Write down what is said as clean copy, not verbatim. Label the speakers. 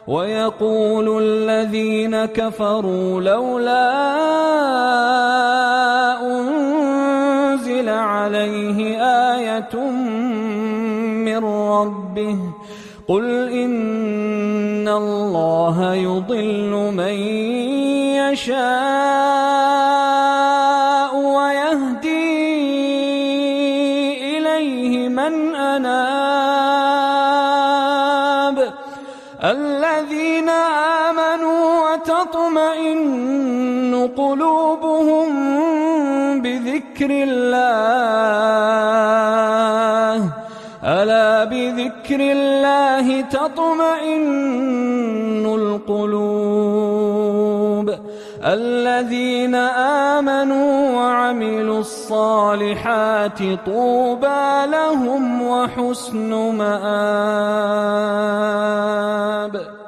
Speaker 1: ويقول الذين كفروا لولا أنزل عليه آية من ربه قل إن الله يضل من يشاء ويهدي إليه من أناب الذين آمنوا وتطمئن قلوبهم بذكر الله ألا بذكر الله تطمئن القلوب الذين آمنوا وعملوا الصالحات طوبى لهم وحسن مآب.